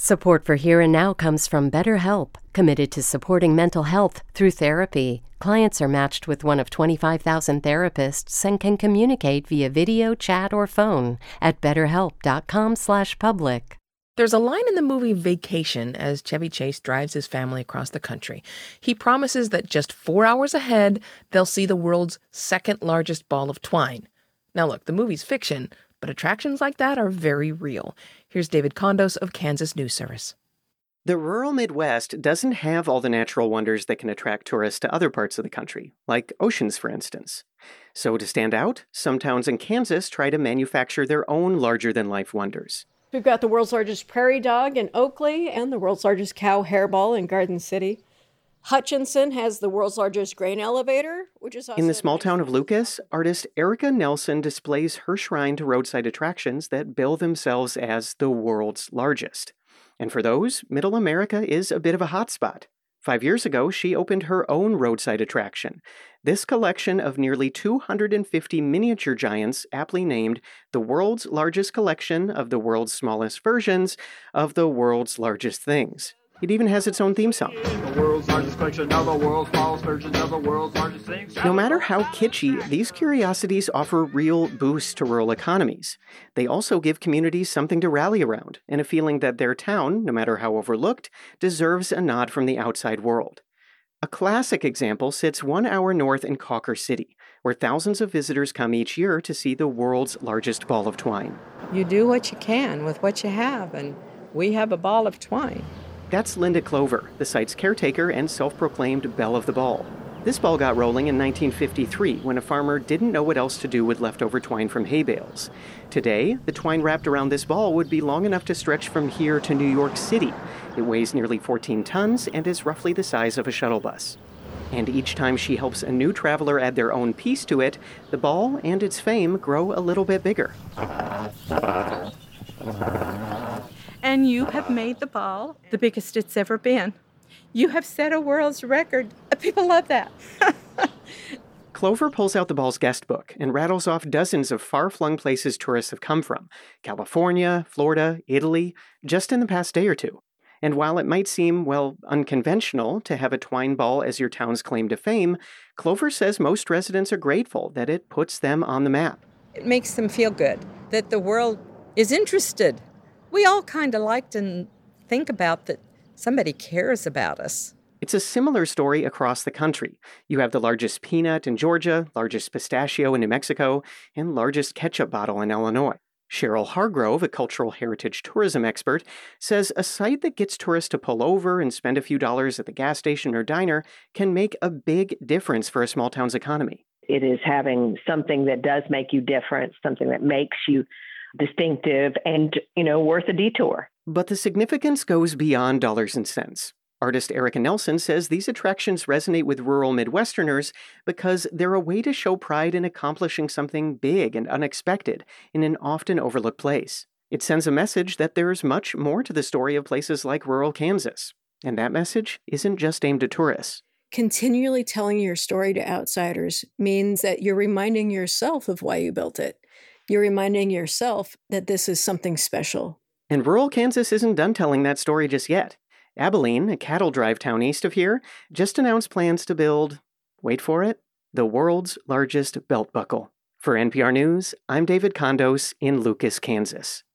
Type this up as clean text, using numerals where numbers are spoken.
Support for Here and Now comes from BetterHelp, committed to supporting mental health through therapy. Clients are matched with one of 25,000 therapists and can communicate via video, chat, or phone at betterhelp.com/public. There's a line in the movie Vacation as Chevy Chase drives his family across the country. He promises that just 4 hours ahead, they'll see the world's second largest ball of twine. Now look, the movie's fiction, but attractions like that are very real. Here's David Condos of Kansas News Service. The rural Midwest doesn't have all the natural wonders that can attract tourists to other parts of the country, like oceans, for instance. So to stand out, some towns in Kansas try to manufacture their own larger-than-life wonders. We've got the world's largest prairie dog in Oakley and the world's largest cow hairball in Garden City. Hutchinson has the world's largest grain elevator, which is also in the small town of Lucas, artist Erica Nelson displays her shrine to roadside attractions that bill themselves as the world's largest. And for those, Middle America is a bit of a hotspot. 5 years ago, she opened her own roadside attraction. This collection of nearly 250 miniature giants, aptly named the world's largest collection of the world's smallest versions of the world's largest things. It even has its own theme song. The world's largest collection of the world's smallest versions of the world's largest things. No matter how kitschy, these curiosities offer real boosts to rural economies. They also give communities something to rally around and a feeling that their town, no matter how overlooked, deserves a nod from the outside world. A classic example sits 1 hour north in Cawker City, where thousands of visitors come each year to see the world's largest ball of twine. You do what you can with what you have, and we have a ball of twine. That's Linda Clover, the site's caretaker and self-proclaimed belle of the ball. This ball got rolling in 1953 when a farmer didn't know what else to do with leftover twine from hay bales. Today, the twine wrapped around this ball would be long enough to stretch from here to New York City. It weighs nearly 14 tons and is roughly the size of a shuttle bus. And each time she helps a new traveler add their own piece to it, the ball and its fame grow a little bit bigger. And you have made the ball the biggest it's ever been. You have set a world's record. People love that. Clover pulls out the ball's guest book and rattles off dozens of far-flung places tourists have come from. California, Florida, Italy, just in the past day or two. And while it might seem, unconventional to have a twine ball as your town's claim to fame, Clover says most residents are grateful that it puts them on the map. It makes them feel good that the world is interested. We all kind of like to think about that somebody cares about us. It's a similar story across the country. You have the largest peanut in Georgia, largest pistachio in New Mexico, and largest ketchup bottle in Illinois. Cheryl Hargrove, a cultural heritage tourism expert, says a site that gets tourists to pull over and spend a few dollars at the gas station or diner can make a big difference for a small town's economy. It is having something that does make you different, something that makes you distinctive and, worth a detour. But the significance goes beyond dollars and cents. Artist Erica Nelson says these attractions resonate with rural Midwesterners because they're a way to show pride in accomplishing something big and unexpected in an often overlooked place. It sends a message that there's much more to the story of places like rural Kansas. And that message isn't just aimed at tourists. Continually telling your story to outsiders means that you're reminding yourself of why you built it. You're reminding yourself that this is something special. And rural Kansas isn't done telling that story just yet. Abilene, a cattle drive town east of here, just announced plans to build, wait for it, the world's largest belt buckle. For NPR News, I'm David Condos in Lucas, Kansas.